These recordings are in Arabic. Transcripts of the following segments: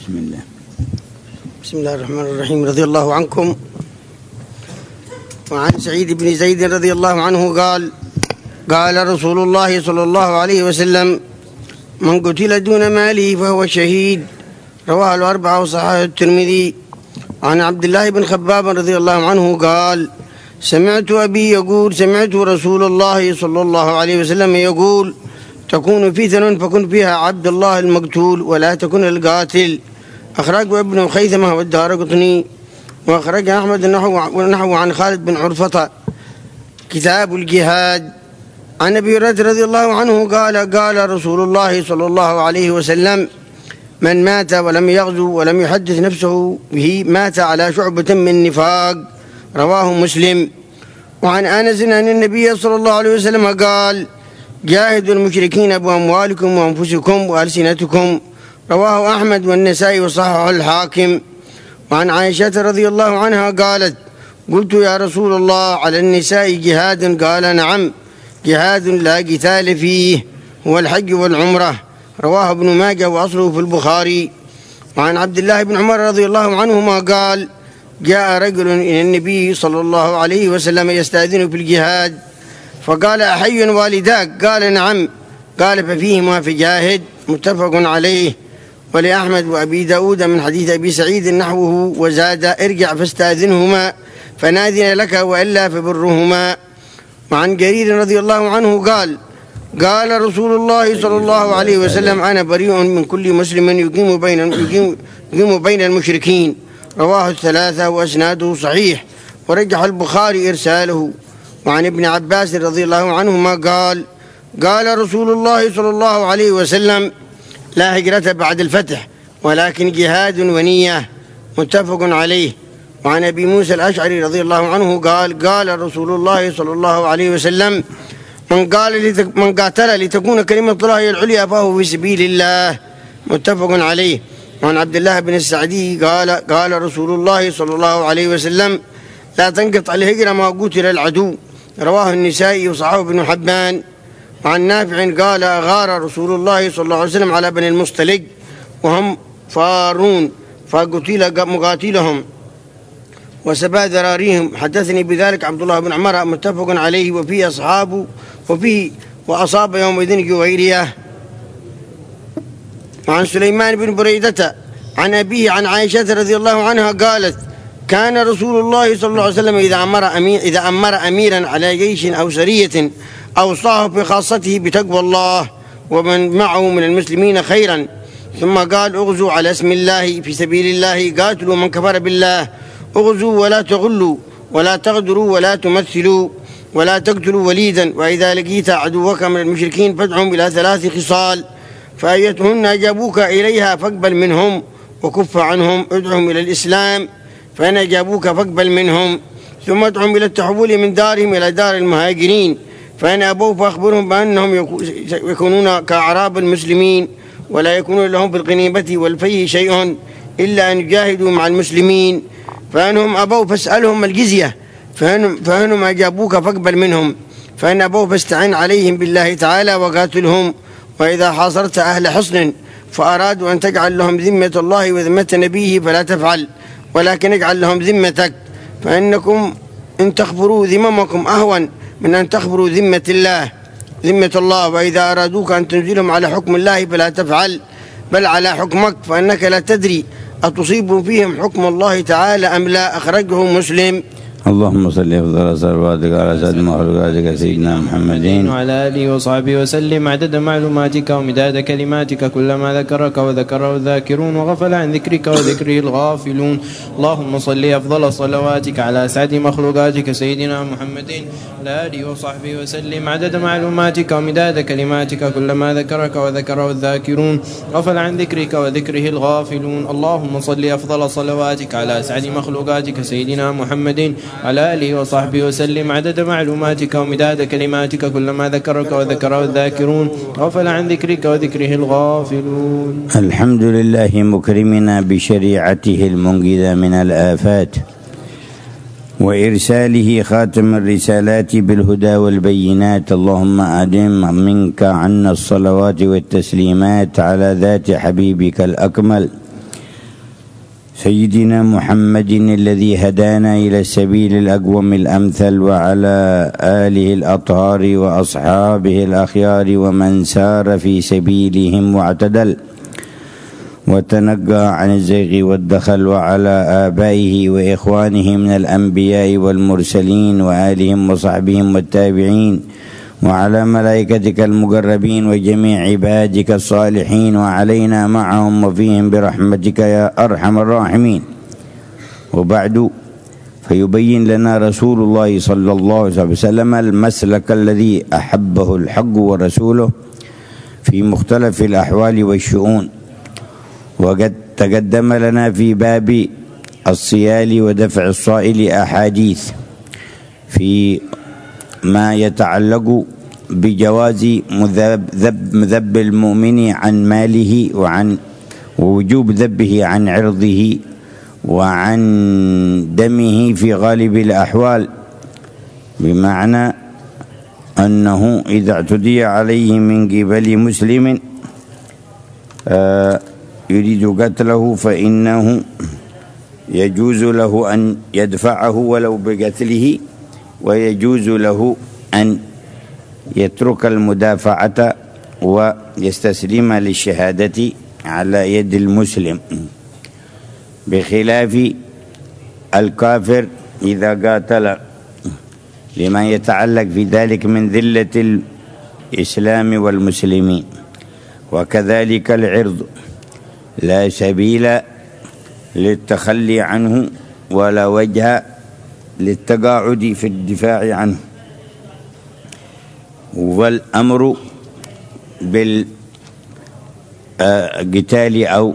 بسم الله. بسم الله الرحمن الرحيم. رضي الله عنكم. وعن سعيد بن زيد رضي الله عنه قال: قال رسول الله صلى الله عليه وسلم: من قتل دون ماله فهو شهيد. رواه الأربعة وصححه الترمذي. عن عبد الله بن خباب رضي الله عنه قال: سمعت أبي يقول: سمعت رسول الله صلى الله عليه وسلم يقول: تكون فتن فكن فيها عبد الله المقتول ولا تكن القاتل. أخرجه ابن خيثمة والدارقطني. وأخرج أحمد نحو عن خالد بن عرفة. كتاب الجهاد. عن أبي هريرة رضي الله عنه قال: قال رسول الله صلى الله عليه وسلم: من مات ولم يغزو ولم يحدث نفسه به مات على شعبة من نفاق. رواه مسلم. وعن أنس أن النبي صلى الله عليه وسلم قال: جاهدوا المشركين بأموالكم وأنفسكم وألسنتكم. رواه أحمد والنسائي وصححه الحاكم. وعن عائشة رضي الله عنها قالت: قلت يا رسول الله على النساء جهاد؟ قال: نعم، جهاد لا قتال فيه هو الحج والعمرة. رواه ابن ماجه وأصله في البخاري. وعن عبد الله بن عمر رضي الله عنهما قال: جاء رجل إلى النبي صلى الله عليه وسلم يستأذن في الجهاد، فقال: أحي والداك؟ قال: نعم. قال: ففيهما فجاهد. متفق عليه. ولأحمد وأبي داود من حديث أبي سعيد نحوه وزاد: ارجع فاستأذنهما فناذن لك وإلا فبرهما. وعن جرير رضي الله عنه قال: قال رسول الله صلى الله عليه وسلم: أنا بريء من كل مسلم يقيم بين المشركين. رواه الثلاثة وأسناده صحيح، ورجح البخاري إرساله. وعن ابن عباس رضي الله عنهما قال: قال رسول الله صلى الله عليه وسلم: لا هجرة بعد الفتح ولكن جهاد ونية. متفق عليه. وعن أبي موسى الأشعري رضي الله عنه قال: قال رسول الله صلى الله عليه وسلم: من قاتل لتكون كلمة الله العليا فهو في سبيل الله. متفق عليه. وعن عبد الله بن السعدي قال: قال رسول الله صلى الله عليه وسلم: لا تنقطع الهجرة ما قتل العدو. رواه النسائي وصححه ابن حبان. وعن نافع قال: غار رسول الله صلى الله عليه وسلم على بني المصطلق وهم فارون فقتل مقاتلهم وسبى ذراريهم. حدثني بذلك عبد الله بن عمر. متفق عليه. وفيه أصحابه وأصاب يومئذ جويرية. وعن سليمان بن بريدة عن أبيه عن عائشة رضي الله عنها قالت: كان رسول الله صلى الله عليه وسلم إذا أمر أميرا على جيش أو سرية أوصاه بخاصته بتقوى الله ومن معه من المسلمين خيرا، ثم قال: اغزوا على اسم الله في سبيل الله، قاتلوا من كفر بالله، اغزوا ولا تغلوا ولا تغدروا ولا تمثلوا ولا تقتلوا وليدا، وإذا لقيت عدوك من المشركين فادعهم إلى 3 خصال، فأيتهن أجابوك إليها فاقبل منهم وكف عنهم. ادعهم إلى الإسلام فإن أجابوك فاقبل منهم، ثم ادعهم إلى التحول من دارهم إلى دار المهاجرين، فإن أبوا فأخبرهم بأنهم يكونون كأعراب المسلمين ولا يكون لهم في الغنيمة والفيء شيء إلا أن يجاهدوا مع المسلمين، فإنهم أبوا فاسألهم الجزية، فإنهم أجابوك فاقبل منهم، فإن أبوا فاستعن عليهم بالله تعالى وقاتلهم. وإذا حاصرت أهل حصن فأرادوا أن تجعل لهم ذمة الله وذمة نبيه فلا تفعل، ولكن اجعل لهم ذمتك، فإنكم إن تخبروا ذممكم أهون من أن تخبروا ذمة الله. وإذا أرادوك أن تنزلهم على حكم الله فلا تفعل، بل على حكمك، فإنك لا تدري أتصيب فيهم حكم الله تعالى أم لا. أخرجه مسلم. اللهم صل أفضل صلواتك على سيد مخلوقاتك سيدنا محمد وعلى آله وصحبه وسلم عدد معلوماتك ومداد كلماتك، كلما ذكرك وذكره الذاكرون وغفل عن ذكرك وذكره الغافلون. اللهم صل أفضل صلواتك على سعد مخلوقاتك سيدنا محمد وعلى آله وصحبه وسلم عدد معلوماتك ومداد كلماتك، كلما ذكرك وذكره الذاكرون غفل عن ذكرك وذكره الغافلون. اللهم صل أفضل صلواتك على سعد مخلوقاتك سيدنا محمد على آله وصحبه وسلم عدد معلوماتك ومداد كلماتك، كلما ذكرك وذكره الذاكرون غفل عن ذكرك وذكره الغافلون. الحمد لله مكرمنا بشريعته المنقذة من الآفات، وإرساله خاتم الرسالات بالهدى والبينات. اللهم أدم منك عنا الصلوات والتسليمات على ذات حبيبك الأكمل سيدنا محمد الذي هدانا إلى السبيل الأقوم الأمثل، وعلى آله الأطهار وأصحابه الأخيار ومن سار في سبيلهم واعتدل وتنقى عن الزيغ والدخل، وعلى آبائه وإخوانه من الأنبياء والمرسلين وآلهم وصحبهم والتابعين، وعلى ملائكتك المقربين وجميع عبادك الصالحين، وعلينا معهم وفيهم برحمتك يا أرحم الراحمين. وبعد، فيبين لنا رسول الله صلى الله عليه وسلم المسلك الذي أحبه الحق ورسوله في مختلف الأحوال والشؤون. وقد تقدم لنا في باب الصيال ودفع الصائل أحاديث في ما يتعلق بجواز ذب المؤمن عن ماله ووجوب ذبه عن عرضه وعن دمه في غالب الأحوال، بمعنى أنه إذا اعتدي عليه من قبل مسلم يريد قتله فإنه يجوز له أن يدفعه ولو بقتله، ويجوز له أن يترك المدافعة ويستسلم للشهادة على يد المسلم، بخلاف الكافر إذا قاتل، لما يتعلق في ذلك من ذلة الإسلام والمسلمين. وكذلك العرض لا سبيل للتخلي عنه ولا وجه للتقاعد في الدفاع عنه. والأمر بالقتال أو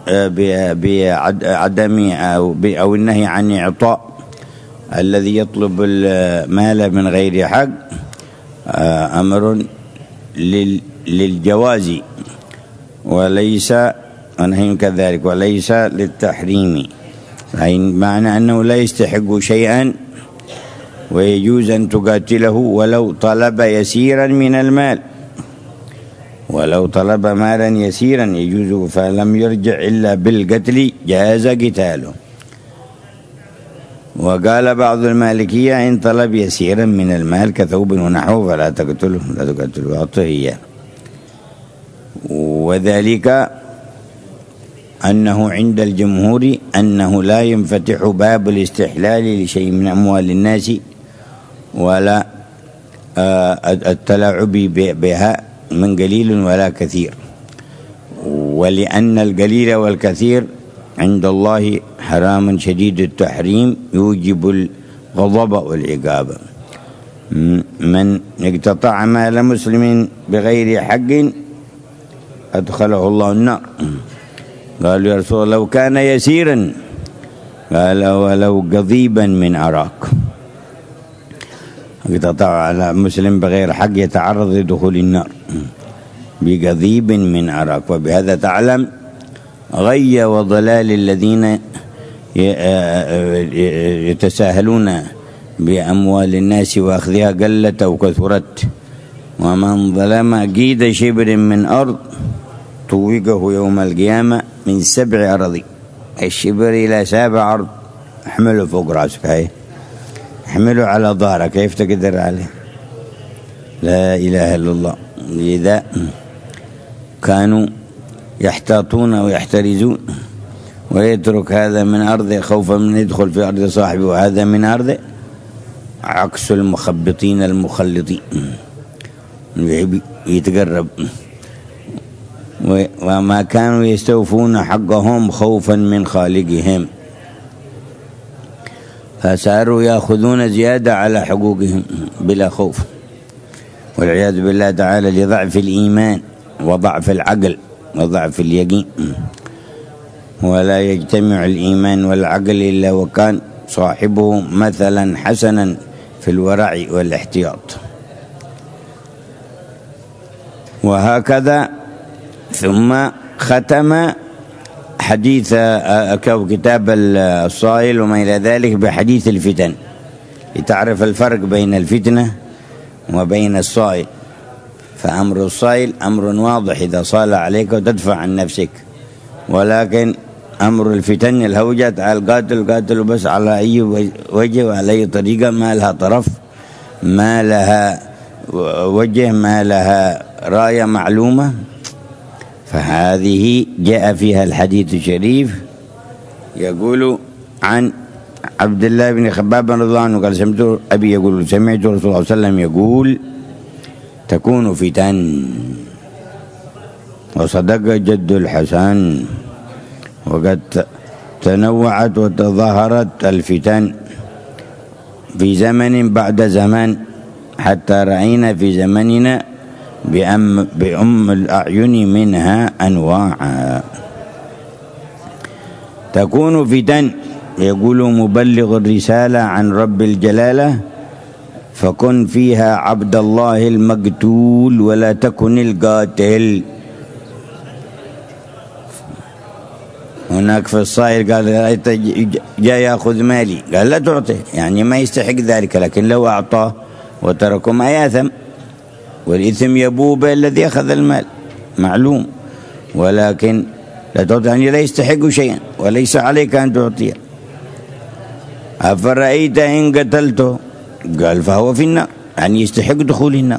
بعدم أو النهي عن إعطاء الذي يطلب المال من غير حق أمر للجواز وليس نهي كذلك، وليس للتحريم، معنى أنه لا يستحق شيئا ويجوز أن تقاتله ولو طلب يسيرا من المال، ولو طلب مالا يسيرا يجوز، فلم يرجع إلا بالقتل جاز قتاله. وقال بعض المالكية إن طلب يسيرا من المال كثوب ونحوه فلا تقتله، لا تقتله، أعطه إياه. وذلك أنه عند الجمهور أنه لا ينفتح باب الاستحلال لشيء من أموال الناس ولا التلاعب بها من قليل ولا كثير، ولأن القليل والكثير عند الله حرام شديد التحريم يوجب الغضب والعقاب. من اقتطع مال مسلم بغير حق أدخله الله النار. قالوا يا رسول الله لو كان يسيرا، قال ولو قضيبا من أراك. اقتطع على مسلم بغير حق يتعرض لدخول النار بقضيب من أراك. وبهذا تعلم غي وضلال الذين يتساهلون بأموال الناس وأخذها قلت أو كثرت. ومن ظلم قيد شبر من أرض طوقه يوم القيامة من 7 أراضي، الشبر إلى 7 أرض، احمله فوق راسك، هاي احمله على ظهرك، كيف تقدر عليه؟ لا إله إلا الله. لذا كانوا يحتاطون ويحترزون، ويترك هذا من أرضه خوفا من يدخل في أرض صاحبه، وهذا من أرضه، عكس المخبطين المخلطين، يتقرب. وما كانوا يستوفون حقهم خوفا من خالقهم، فصاروا يأخذون زيادة على حقوقهم بلا خوف، والعياذ بالله تعالى، لضعف الإيمان وضعف العقل وضعف اليقين. ولا يجتمع الإيمان والعقل إلا وكان صاحبه مثلا حسنا في الورع والاحتياط. وهكذا ثم ختم حديث كتاب الصائل وما إلى ذلك بحديث الفتن، لتعرف الفرق بين الفتنة وبين الصائل. فأمر الصائل أمر واضح إذا صال عليك وتدفع عن نفسك، ولكن أمر الفتن الهوجة على القاتل بس على أي وجه وعلى أي طريقة، ما لها طرف، ما لها وجه، ما لها راية معلومة. فهذه جاء فيها الحديث الشريف يقول عن عبد الله بن خباب رضي الله عنه قال سمعت أبي يقول سمعت رسول الله صلى الله عليه وسلم يقول تكون فتن، وصدق جد الحسن، وقد تنوعت وتظاهرت الفتن في زمن بعد زمان، حتى رأينا في زمننا بأم الأعين منها أنواعا. تكون فتن يقول مبلغ الرسالة عن رب الجلالة، فكن فيها عبد الله المقتول ولا تكن القاتل. هناك في الصائل قال جاء يأخذ مالي، قال لا تعطيه، يعني ما يستحق ذلك، لكن لو أعطاه وتركه ما يأثم، والإثم يبوء الذي أخذ المال معلوم، ولكن لا تعطي، يعني لا يستحق شيئا وليس عليك أن تعطيه. أفرأيت إن قتلته، قال فهو في النار، يعني يستحق دخول النار.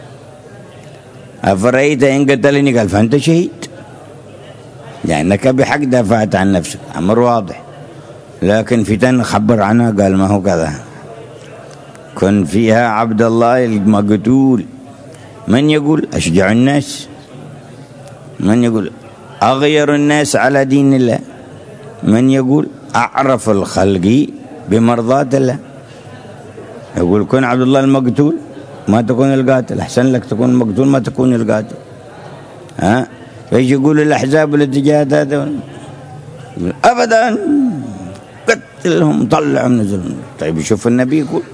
أفرأيت إن قتلني، قال فأنت شهيد، لأنك بحق دافعت عن نفسك، أمر واضح. لكن فتن خبر عنها، قال ما هو كذا. كن فيها عبد الله المقتول. من يقول أشجع الناس، من يقول أغير الناس على دين الله، من يقول أعرف الخلق بمرضاة الله. يقول كن عبد الله المقتول ما تكون القاتل، أحسن لك تكون المقتول ما تكون القاتل. ايش يقول الأحزاب والاتجاهات هذا؟ أبدا قتلهم طلعهم نزلهم. طيب شوف النبي يقول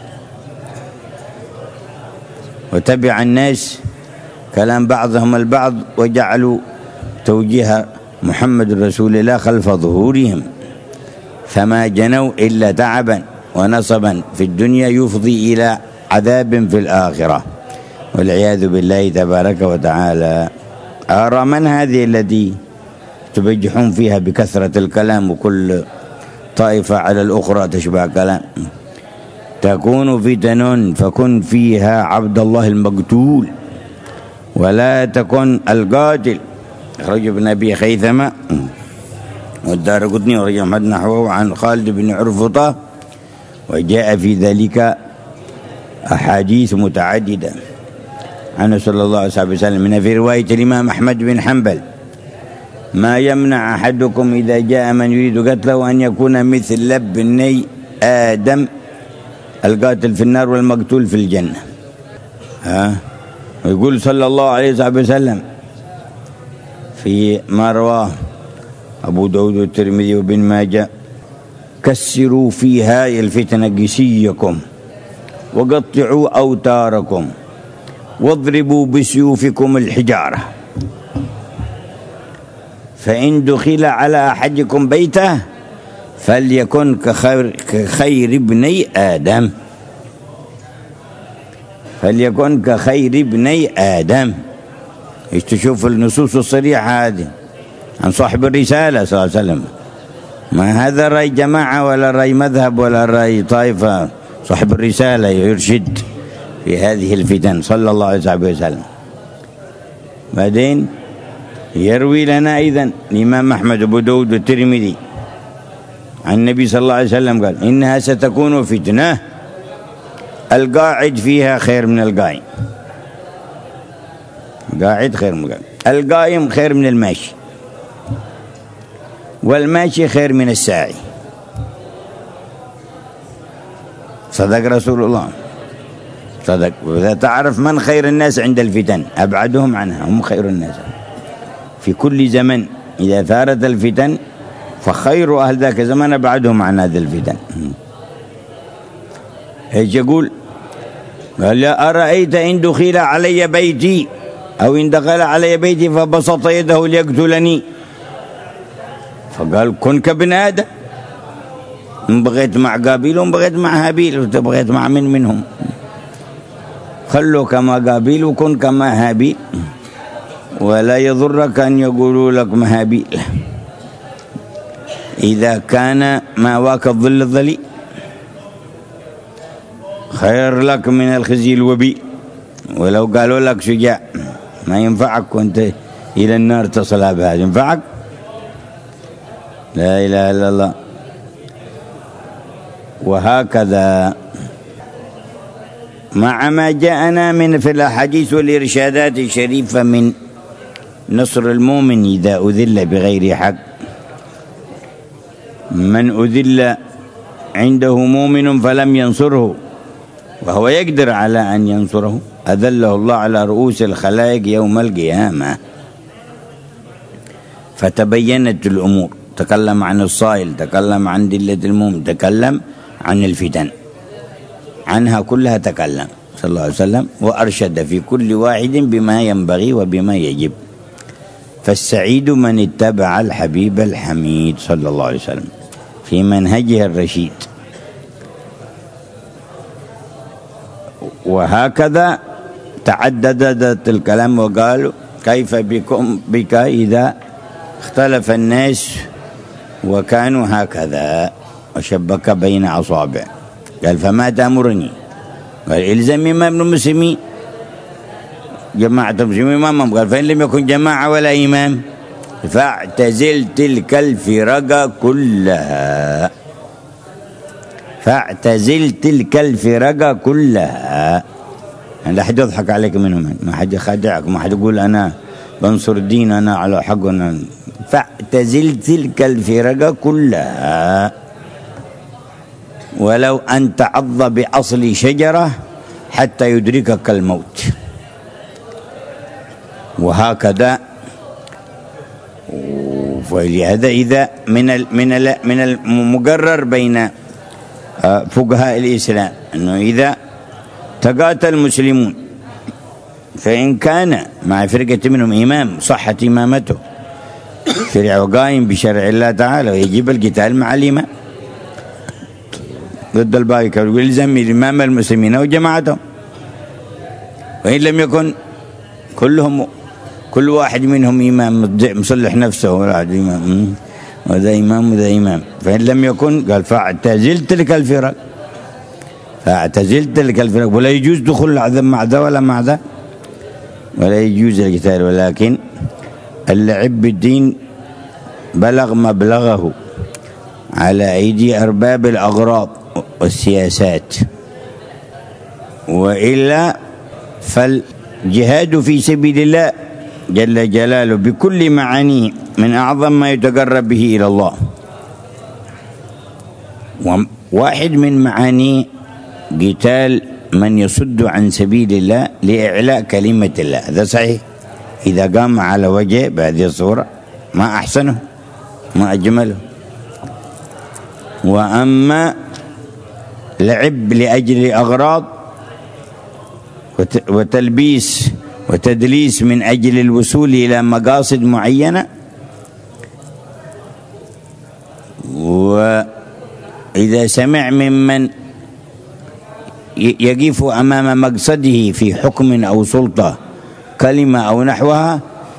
وتبع الناس كلام بعضهم البعض وجعلوا توجيه محمد رسول الله خلف ظهورهم، فما جنوا إلا تعبا ونصبا في الدنيا يفضي إلى عذاب في الآخرة، والعياذ بالله تبارك وتعالى. أرى من هذه التي تبجحون فيها بكثرة الكلام، وكل طائفة على الأخرى تشبه كلام. تكون فتن فكن فيها عبد الله المقتول ولا تكن القاتل. أخرج ابن أبي خيثمة والدارقطني ورجع أحمد نحوه عن خالد بن عرفطة، وجاء في ذلك أحاديث متعددة عنه صلى الله عليه وسلم. من في رواية الإمام أحمد بن حنبل ما يمنع أحدكم إذا جاء من يريد قتله أن يكون مثل ابني آدم، القاتل في النار والمقتول في الجنة. ويقول صلى الله عليه وسلم في ما رواه أبو داود والترمذي وابن ماجه: كسروا فيها الفتن قسيكم وقطعوا أوتاركم واضربوا بسيوفكم الحجارة، فإن دخل على أحدكم بيته فليكن كخير ابني آدم، فليكن كخير ابني آدم. ايش تشوف النصوص الصريحة هذه عن صاحب الرسالة صلى الله عليه وسلم؟ ما هذا رأي جماعة ولا رأي مذهب ولا رأي طائفة، صاحب الرسالة يرشد في هذه الفتن صلى الله عليه وسلم. بعدين يروي لنا أيضا الإمام أحمد وأبو داود والترمذي عن النبي صلى الله عليه وسلم قال: إنها ستكون فتنة القاعد فيها خير من القائم، قاعد خير من القائم، القائم خير من الماشي، والماشي خير من الساعي. صدق رسول الله، صدق. وإذا تعرف من خير الناس عند الفتن أبعدهم عنها، هم خير الناس في كل زمن. إذا ثارت الفتن فخير أهل ذاك الزمن أبعدهم عن هذه الفتن. ايش يقول؟ قال: لا أرأيت إن دخل علي بيتي أو إن دخل علي بيتي فبسط يده ليقتلني، فقال: كن كابن آدم، إن بغيت مع قابيل وإن بغيت مع هابيل، وتبغيت مع من منهم، خلوا كما قابيل وكن كما هابيل، ولا يضرك أن يقولوا لك ما هابيل. إذا كان مأواك الظل الظليل خير لك من الخزي الوبي. ولو قالوا لك شجاع ما ينفعك وانت إلى النار تصلها بها، ينفعك؟ لا إله إلا الله. وهكذا مع ما جاءنا من في الأحاديث والإرشادات الشريفة من نصر المؤمن إذا أذل بغير حق. من أذل عنده مؤمن فلم ينصره وهو يقدر على أن ينصره أذله الله على رؤوس الخلائق يوم القيامة. فتبينت الأمور، تكلم عن الصائل، تكلم عن دلة المؤمن، تكلم عن الفتن، عنها كلها تكلم صلى الله عليه وسلم، وأرشد في كل واحد بما ينبغي وبما يجب. فالسعيد من اتبع الحبيب الحميد صلى الله عليه وسلم في منهجه الرشيد. وهكذا تعددت الكلام وقالوا كيف بك إذا اختلف الناس وكانوا هكذا، وشبك بين أصابع. قال فما تأمرني؟ قال إلزم إمام المسلمين، جماعة المسلمين إمامهم. قال فإن لم يكن جماعة ولا إمام فاعتزل تلك الفرق كلها، فاعتزل تلك الفرق كلها. يعني لا حد يضحك عليك منهم، ما حد يخادعك، ما حد يقول أنا بنصر الدين أنا على حق. فاعتزل تلك الفرق كلها ولو أن تعض بأصل شجرة حتى يدركك الموت. وهكذا. ولهذا إذا من المقرر بين فقهاء الإسلام أنه إذا تقاتل المسلمون فإن كان مع فرقة منهم إمام صحت إمامته شرع وقائم بشرع الله تعالى ويجب القتال مع الإمام ضد الباقي، ويلزم إمام المسلمين وجماعتهم. وإن لم يكن كل واحد منهم إمام مصلح نفسه، واحد إمام وذا إمام وذا إمام، فإن لم يكن قال فاعتزل تلك الفرق، فاعتزل تلك الفرق. ولا يجوز دخول العذاب مع ذا ولا مع ذا، ولا يجوز القتال. ولكن اللعب بالدين بلغ مبلغه على أيدي أرباب الأغراض والسياسات، وإلا فالجهاد في سبيل الله جل جلاله بكل معانيه من أعظم ما يتقرب به إلى الله. وواحد من معانيه قتال من يصد عن سبيل الله لإعلاء كلمة الله، هذا صحيح. إذا قام على وجه بهذه الصورة ما أحسنه ما أجمله. وأما لعب لأجل أغراض وتلبيس وتدليس من أجل الوصول إلى مقاصد معينة، وإذا سمع ممن يقف أمام مقصده في حكم أو سلطة كلمة أو نحوها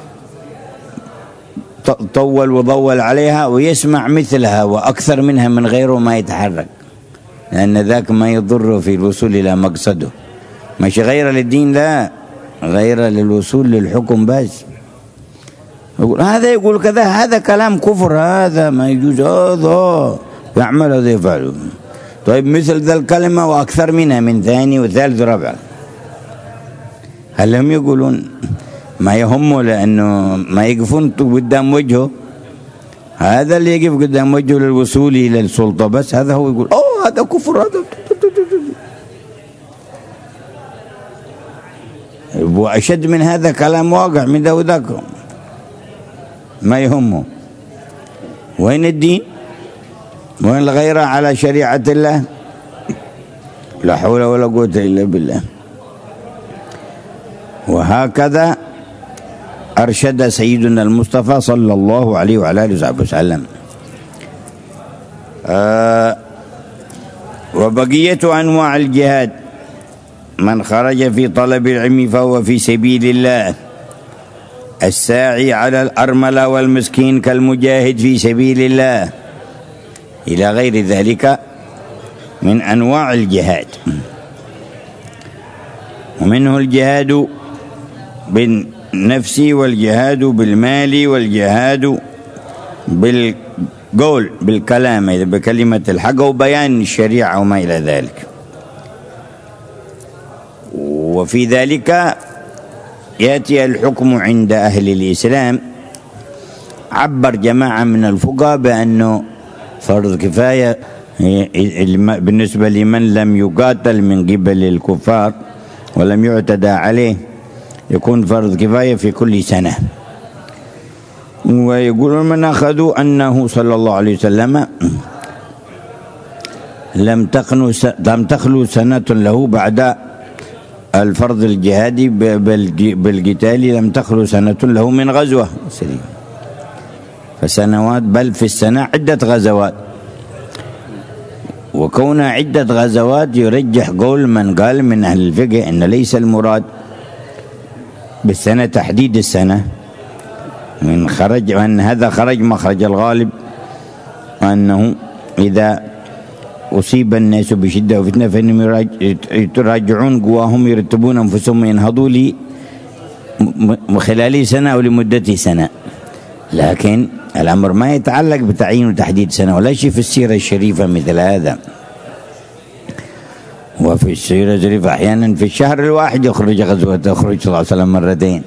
طول وضول عليها ويسمع مثلها وأكثر منها من غيره ما يتحرك، لأن ذاك ما يضر في الوصول إلى مقصده. مش غير للدين، لا، غير للوصول للحكم بس. هذا يقول كذا، هذا كلام كفر، هذا ما يجوز، هذا يعمل هذا يفعله. طيب مثل ذا الكلمة وأكثر منها من ثاني وثالث ورابع، هل هم يقولون ما يهمه لأنه ما يقفون قدام وجهه؟ هذا اللي يقف قدام وجهه للوصول إلى السلطة بس، هذا هو يقول أوه هذا كفر، هذا. وأشد من هذا كلام واقع من ذا وذاك، ما يهمه. وين الدين؟ وين الغيرة على شريعة الله؟ لا حول ولا قوة إلا بالله. وهكذا أرشد سيدنا المصطفى صلى الله عليه وعلى آله وصحبه وسلم. وبقية أنواع الجهاد: من خرج في طلب العلم فهو في سبيل الله، الساعي على الأرملة والمسكين كالمجاهد في سبيل الله، إلى غير ذلك من أنواع الجهاد. ومنه الجهاد بالنفس والجهاد بالمال والجهاد بالقول بالكلام بكلمة الحق وبيان الشريعة وما إلى ذلك. وفي ذلك يأتي الحكم عند أهل الإسلام. عبر جماعة من الفقهاء بأنه فرض كفاية بالنسبة لمن لم يقاتل من قبل الكفار ولم يعتدى عليه، يكون فرض كفاية في كل سنة. ويقولون من أخذوا أنه صلى الله عليه وسلم لم تخلو سنة له بعد الفرض الجهادي بالقتال، لم تخلو سنة له من غزوة فسنوات، بل في السنة عدة غزوات. وكون عدة غزوات يرجح قول من قال من أهل الفقه أن ليس المراد بالسنة تحديد السنة، من خرج وأن هذا خرج مخرج الغالب، وأنه إذا أصيب الناس بشدة وفتنة فإنهم يراجعون قواهم يرتبون أنفسهم ينهضوا لي خلال سنة أو لمدة سنة. لكن الأمر ما يتعلق بتعيين وتحديد سنة، ولا شيء في السيرة الشريفة مثل هذا. وفي السيرة الشريفة أحيانا في الشهر الواحد يخرج غزوة، يخرج صلى الله عليه وسلم مرتين.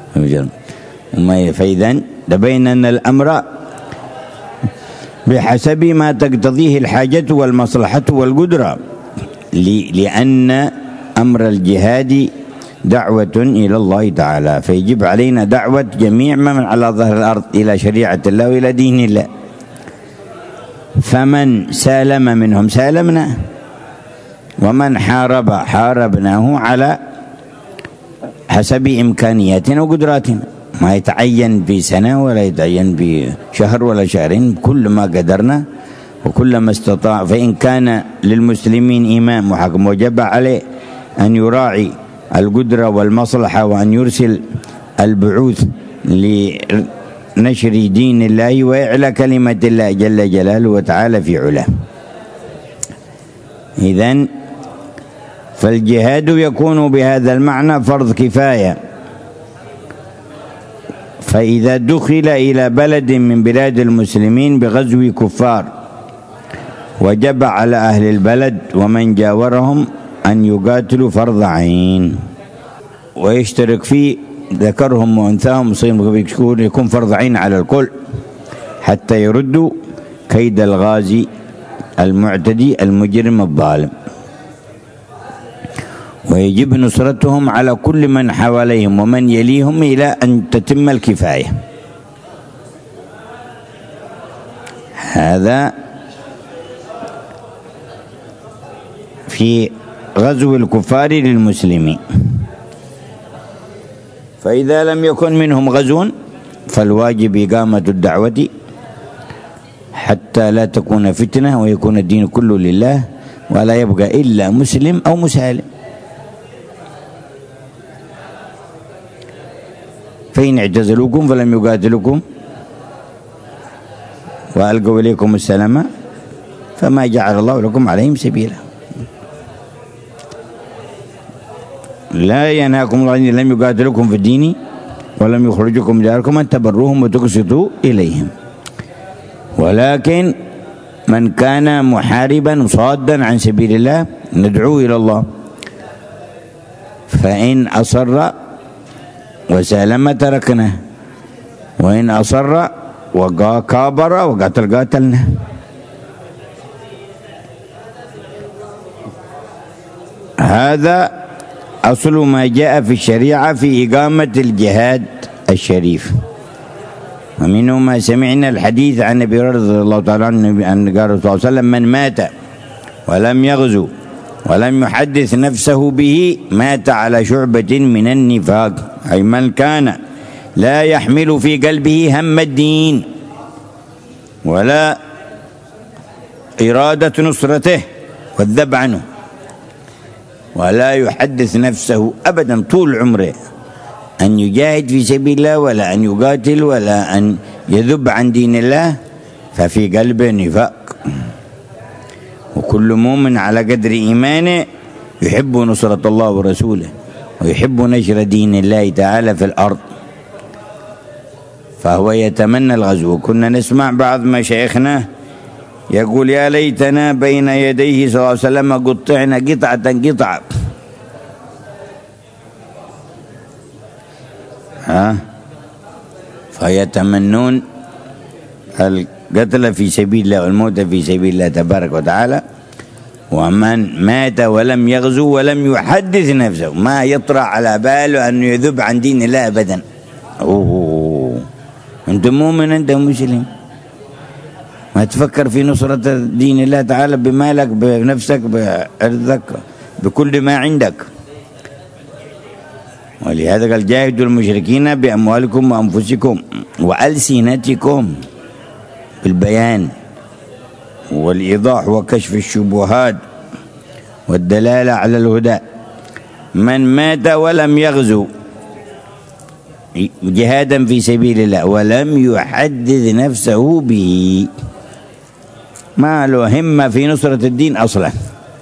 فإذا تبين أن الأمر بحسب ما تقتضيه الحاجة والمصلحة والقدرة، لأن أمر الجهاد دعوة إلى الله تعالى، فيجب علينا دعوة جميع من على ظهر الأرض إلى شريعة الله وإلى دين الله. فمن سالم منهم سالمنا، ومن حارب حاربناه على حسب إمكانياتنا وقدراتنا، ما يتعين في سنة ولا يتعين في شهر ولا شهرين، كل ما قدرنا وكل ما استطاع. فإن كان للمسلمين إمام وحكم وجب عليه أن يراعي القدرة والمصلحة وأن يرسل البعوث لنشر دين الله وإعلاء كلمة الله جل جلاله وتعالى في علاه. إذن فالجهاد يكون بهذا المعنى فرض كفاية. فإذا دخل إلى بلد من بلاد المسلمين بغزو كفار وجب على أهل البلد ومن جاورهم أن يقاتلوا فرض عين، ويشترك فيه ذكرهم وأنثاهم يكون فرض عين على الكل حتى يردوا كيد الغازي المعتدي المجرم الظالم. ويجب نصرتهم على كل من حواليهم ومن يليهم إلى أن تتم الكفاية. هذا في غزو الكفار للمسلمين. فإذا لم يكن منهم غزو فالواجب إقامة الدعوة حتى لا تكون فتنة ويكون الدين كله لله ولا يبقى إلا مسلم أو مسالم. فإن اعتزلوكم فلم يقاتلوكم وألقوا إليكم السلام فما جعل الله لكم عليهم سبيلا. لا ينهاكم الله أن لم يقاتلوكم في الدين ولم يخرجوكم من دياركم أن تبروهم وتقسطوا إليهم. ولكن من كان محاربا صادا عن سبيل الله ندعوه إلى الله، فإن أصر وسالم تركناه، وإن أصر وكابر قاتلنا. هذا أصل ما جاء في الشريعة في إقامة الجهاد الشريف. ومنه ما سمعنا الحديث عن أبي هريرة رضي الله تعالى عنه أن قال صلى الله عليه وسلم: من مات ولم يغزو ولم يحدث نفسه به مات على شعبة من النفاق، أي من كان لا يحمل في قلبه هم الدين ولا إرادة نصرته والذب عنه، ولا يحدث نفسه أبدا طول عمره أن يجاهد في سبيل الله ولا أن يقاتل ولا أن يذب عن دين الله، ففي قلبه نفاق. وكل مؤمن على قدر إيمانه يحب نصرة الله ورسوله ويحب نشر دين الله تعالى في الأرض، فهو يتمنى الغزو. كنا نسمع بعض مشايخنا يقول يا ليتنا بين يديه صلى الله عليه وسلم قطعنا قطعة فيتمنون القتل في سبيل الله والموت في سبيل الله تبارك وتعالى. ومن مات ولم يغزو ولم يحدث نفسه، ما يطرأ على باله أنه يذب عن دين الله أبدا. أنت مؤمن، أنت مسلم، ما تفكر في نصرة دين الله تعالى بمالك بنفسك بأرضك بكل ما عندك. ولهذا قال جاهدوا المشركين بأموالكم وأنفسكم وألسنتكم بالبيان والإيضاح وكشف الشبهات والدلالة على الهدى. من مات ولم يغزو جهادا في سبيل الله ولم يحدث نفسه به، ما له همة في نصرة الدين أصلا،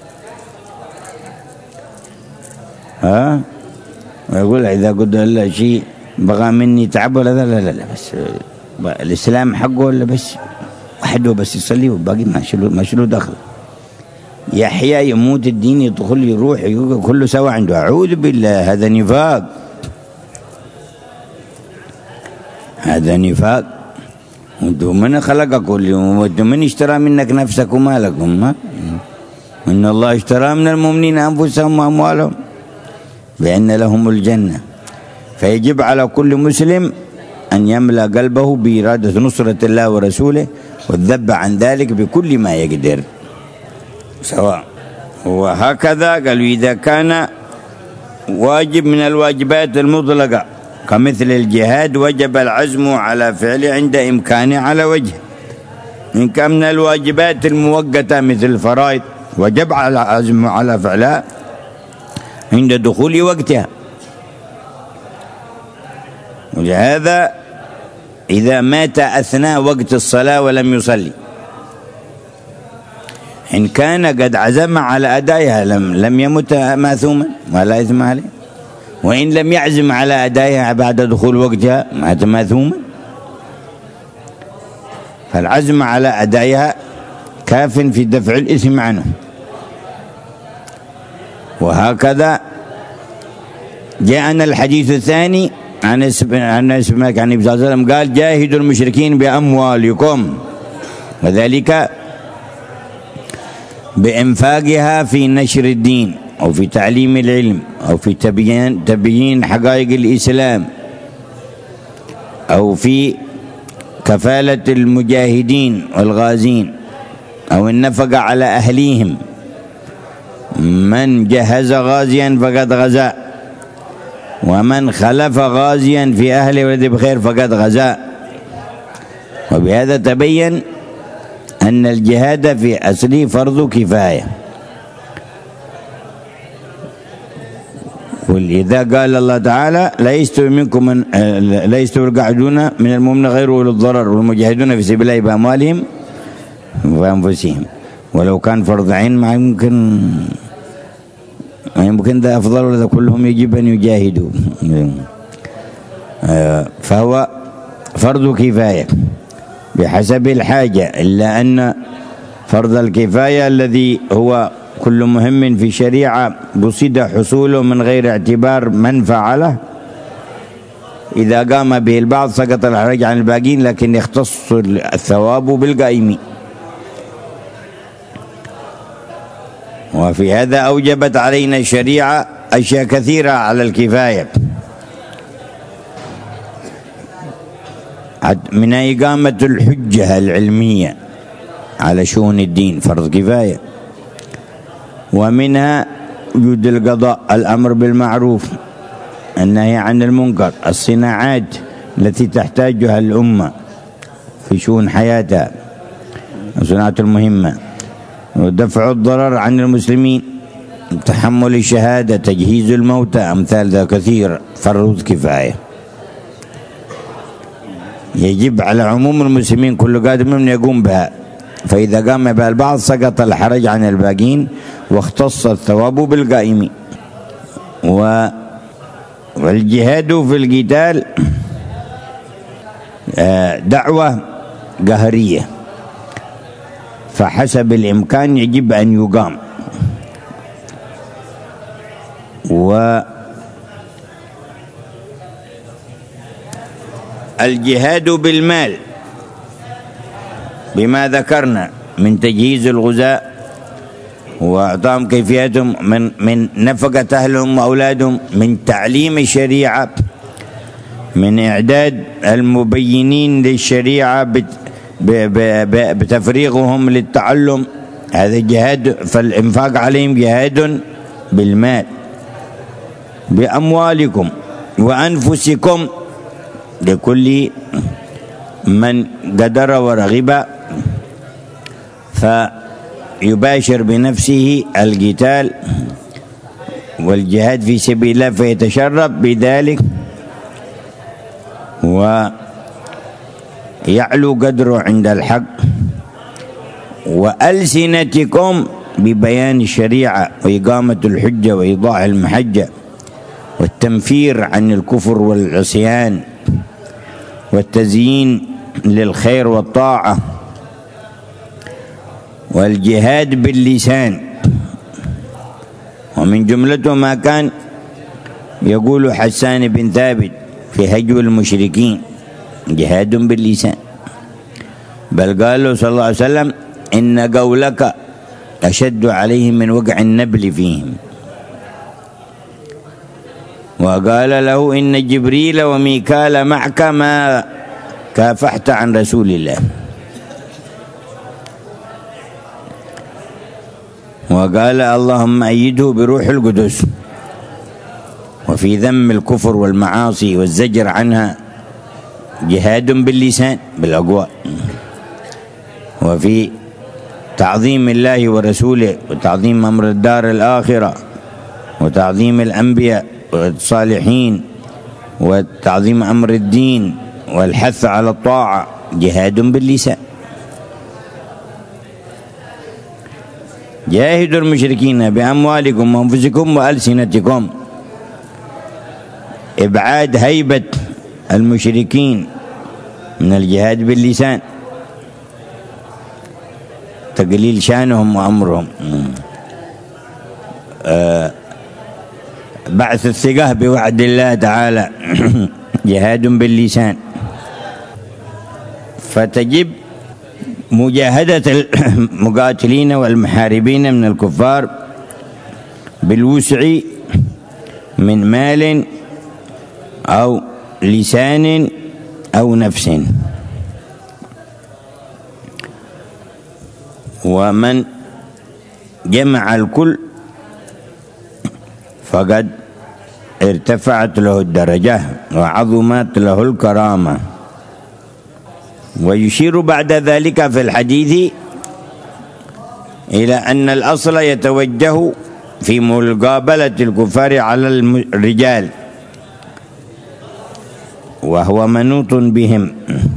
ويقول إذا قلت له شيء بغى مني تعب ولا لا بس الإسلام حقه ولا بس وحده بس يصلي وباقي ما شلو دخل. يحيى يموت الدين يدخل يروح كله سوا عنده. أعوذ بالله، هذا نفاق، هذا نفاق. وانتم من خلقك وانتم من اشترى منك نفسك ومالكم؟ إن الله اشترى من المؤمنين أنفسهم وأموالهم بأن لهم الجنة. فيجب على كل مسلم أن يملأ قلبه بإرادة نصرة الله ورسوله والذب عن ذلك بكل ما يقدر سواء. وهكذا قالوا إذا كان واجب من الواجبات المطلقة كمثل الجهاد وجب العزم على فعله عند إمكانه على وجه. إن كان من الواجبات المؤقتة مثل الفرائض وجب على العزم على فعلها عند دخول وقتها. ولهذا إذا مات أثناء وقت الصلاة ولم يصلي، إن كان قد عزم على أدائها لم يمت ماثوما ولا إثم عليه، وإن لم يعزم على أدائها بعد دخول وقتها مات ماثوما. فالعزم على أدائها كاف في دفع الإثم عنه. وهكذا جاءنا الحديث الثاني عن أنس بن مالك عن النبي صلى الله عليه وسلم قال جاهدوا المشركين بأموالكم، وذلك بإنفاقها في نشر الدين أو في تعليم العلم أو في تبيين حقائق الإسلام أو في كفالة المجاهدين والغازين أو النفقة على أهليهم. من جهز غازيا فقد غزا، ومن خلف غازيا في أهله ولد بخير فقد غزا. وبهذا تبين أن الجهاد في أصله فرض كفاية. ولذا قال الله تعالى لا يستوي القاعدون من المؤمنين غير أولي الضرر والمجاهدون في سبيل الله بأموالهم وأنفسهم. ولو كان فرض عين ما يمكن ذا أفضل ولا كلهم يجب أن يجاهدوا، فهو فرض كفاية بحسب الحاجة. إلا أن فرض الكفاية الذي هو كل مهم في الشريعة بصد حصوله من غير اعتبار من فعله، إذا قام به البعض سقط الحرج عن الباقين، لكن يختص الثواب بالقائمين. وفي هذا أوجبت علينا الشريعة أشياء كثيرة على الكفاية، من إقامة الحجة العلمية على شؤون الدين فرض كفاية، ومنها وجود القضاء، الأمر بالمعروف، النهي عن المنكر، الصناعات التي تحتاجها الأمة في شؤون حياتها، الصناعات المهمة، ودفع الضرر عن المسلمين، تحمل الشهادة، تجهيز الموتى، أمثال ذا كثير فرض كفاية. يجب على عموم المسلمين كل قادم من يقوم بها فإذا قام بها البعض سقط الحرج عن الباقين واختص الثواب بالقائمين. والجهاد في القتال دعوة قهرية، فحسب الإمكان يجب أن يقام. والجهاد بالمال بما ذكرنا من تجهيز الغزاة وإعطاهم كيفيتهم، من نفقة أهلهم وأولادهم، من تعليم الشريعة، من إعداد المبينين للشريعة بتفريغهم للتعلم، هذا جهاد. فالإنفاق عليهم جهاد بالمال. بأموالكم وأنفسكم لكل من قدر ورغب فيباشر بنفسه القتال والجهاد في سبيل الله فيتشرف بذلك ويعلو قدره عند الحق. وألسنتكم ببيان الشريعة وإقامة الحجة وإيضاح المحجة والتنفير عن الكفر والعصيان والتزيين للخير والطاعة. والجهاد باللسان، ومن جملته ما كان يقول حسان بن ثابت في هجو المشركين: جهاد باللسان. بل قال له صلى الله عليه وسلم: إن قولك أشد عليهم من وقع النبل فيهم. وقال له: إن جبريل وميكال معك ما كافحت عن رسول الله. وقال: اللهم أيده بروح القدس. وفي ذم الكفر والمعاصي والزجر عنها جهاد باللسان بالأقوال. وفي تعظيم الله ورسوله وتعظيم أمر الدار الآخرة وتعظيم الأنبياء والصالحين وتعظيم أمر الدين والحث على الطاعة جهاد باللسان. جاهدوا المشركين بأموالكم وأنفسكم وألسنتكم، إبعاد هيبة المشركين من الجهاد باللسان، تقليل شانهم وأمرهم، بعث الثقة بوعد الله تعالى جهاد باللسان. فتجب مجاهدة المقاتلين والمحاربين من الكفار بالوسع من مال أو لسان أو نفس. ومن جمع الكل فقد ارتفعت له الدرجة وعظمت له الكرامة. ويشير بعد ذلك في الحديث إلى أن الأصل يتوجه في مقابلة الكفار على الرجال، وهو منوط بهم،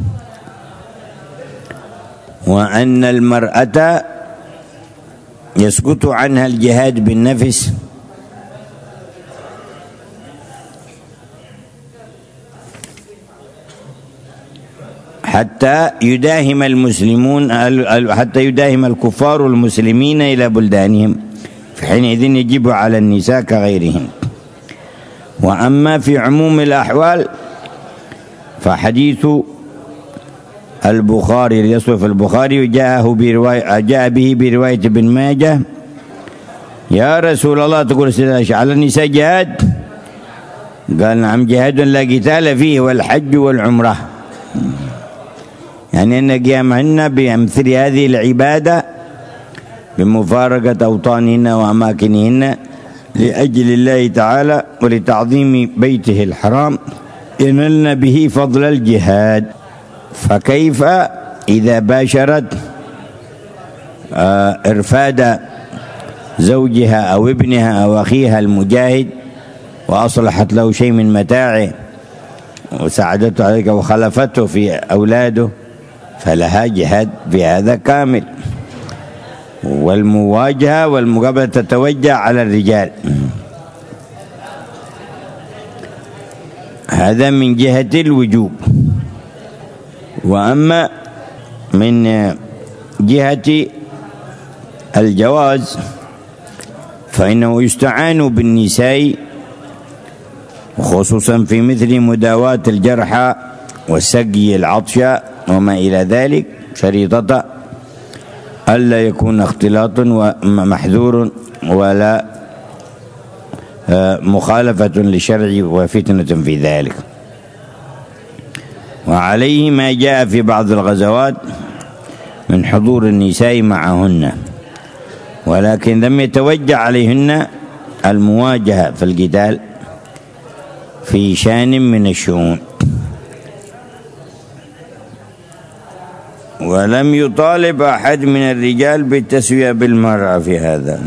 وأن المرأة يسقط عنها الجهاد بالنفس حتى يداهم المسلمون، حتى يداهم الكفار المسلمين إلى بلدانهم، فحينئذ يجب على النساء كغيرهم. وأما في عموم الأحوال فحديث البخاري يصف البخاري جاء به برواية ابن ماجه: يا رسول الله تقول على النساء جهاد؟ قال: نعم، جهاد لا قتال فيه، والحج والعمرة. يعني أن قيامهن بأمثل هذه العبادة بمفارقة أوطانهن وأماكنهن لأجل الله تعالى ولتعظيم بيته الحرام ينلن به فضل الجهاد. فكيف إذا باشرت إرفاد زوجها أو ابنها أو أخيها المجاهد وأصلحت له شيء من متاعه وساعدته عليك وخلفته في أولاده، فلها جهاد في هذا كامل. والمواجهة والمقابلة تتوجه على الرجال. هذا من جهة الوجوب. وأما من جهة الجواز فإنه يستعان بالنساء خصوصا في مثل مداواة الجرحى وسقي العطش وما إلى ذلك، شريطة ألا يكون اختلاط ومحذور ولا مخالفة للشرع وفتنة في ذلك. وعليه ما جاء في بعض الغزوات من حضور النساء معهن، ولكن لم يتوجه عليهن المواجهة في القتال في شان من الشؤون، ولم يطالب أحد من الرجال بالتسوية بالمرأة في هذا.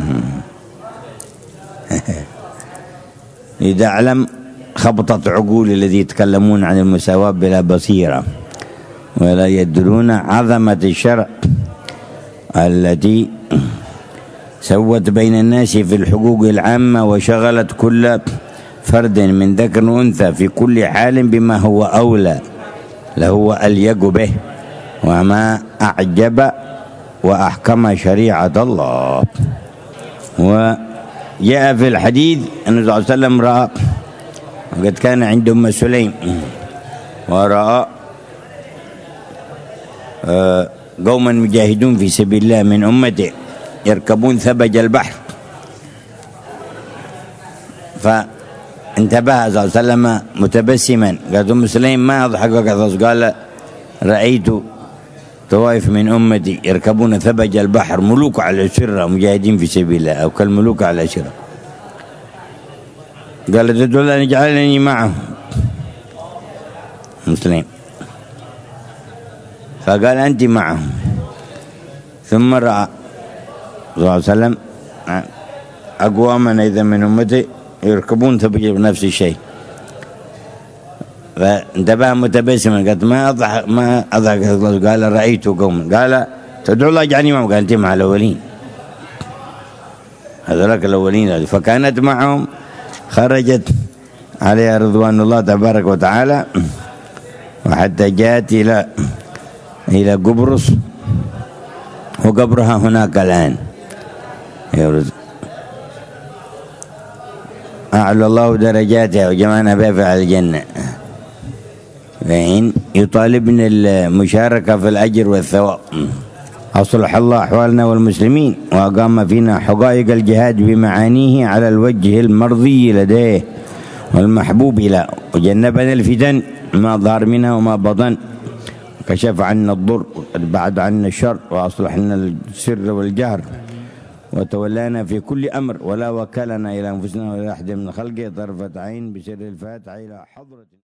إذا أعلم خبطت عقول الذي يتكلمون عن المساواة بلا بصيرة ولا يدرون عظمة الشرع التي سوت بين الناس في الحقوق العامة وشغلت كل فرد من ذكر وأنثى في كل حال بما هو أولى له وأليق به وما أعجب وأحكم شريعة الله. وجاء في الحديث أن النبي صلى الله عليه وسلم رأى، وقد كان عند أم سليم، ورأى قوما مجاهدون في سبيل الله من أمته يركبون ثبج البحر، فانتبه صلى الله عليه وسلم متبسما. قالت أم سليم ما أضحكك؟ قال رأيت طوائف من أمتي يركبون ثبج البحر ملوك على الأسرة مجاهدين في سبيل الله، أو كالملوك على الأسرة. قال تدعو أن يجعلني معهم مسلم، فقال أنت معهم. ثم رأى صلى الله عليه وسلم أقواما إذا من أمتي يركبون ثبج بنفس الشيء، فانتبه متبسما. قالت ما أضحك. قال رأيت قوما. قال تدعو الله يجعلني معهم. قال أنت مع الأولين، هذولك الأولين. فكانت معهم، خرجت عليها رضوان الله تبارك وتعالى وحتى جاءت إلى قبرص، وقبرها هناك الآن. أعلى الله درجاتها وجمعنا بها في الجنة، فإن يطالبن المشاركة في الأجر والثواب. أصلح الله أحوالنا والمسلمين، وأقام فينا حقائق الجهاد بمعانيه على الوجه المرضي لديه والمحبوب له، وجنبنا الفتن ما ظهر منها وما بطن، كشف عنا الضر وبعد عنا الشر، وأصلح لنا السر والجهر، وتولانا في كل أمر، ولا وكلنا إلى أنفسنا ولا أحد من خلقه طرفة عين، بسر الفاتحة إلى حضرة